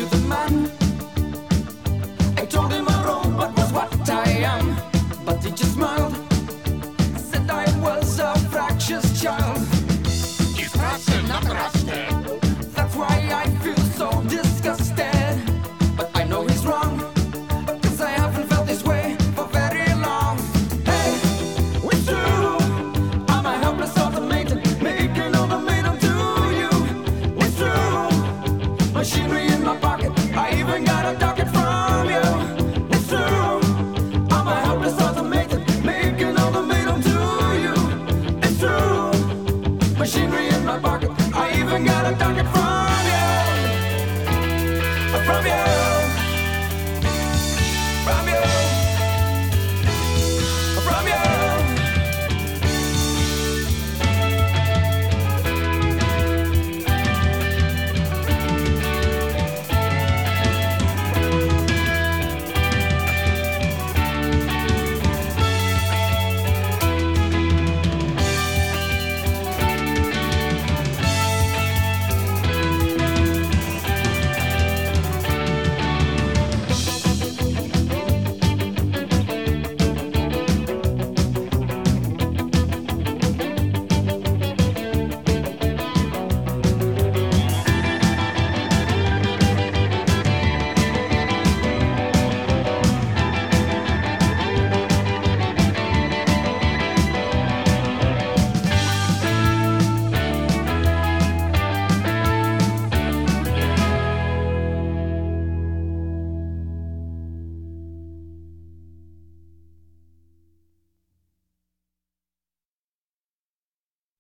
the man. I told him a robot was what I am, but he just smiled, said I was a fractious child. That's why I feel so disgusted. But I know he's wrong, 'cause I haven't felt this way for very long. Hey, it's true, I'm a helpless automaton, making automaton to you. It's true, machinery in my pocket, I even got a docket from you. It's true, I'm a helpless automaton, making automaton to you. It's true, machinery in my pocket, I even got a docket from you. From you.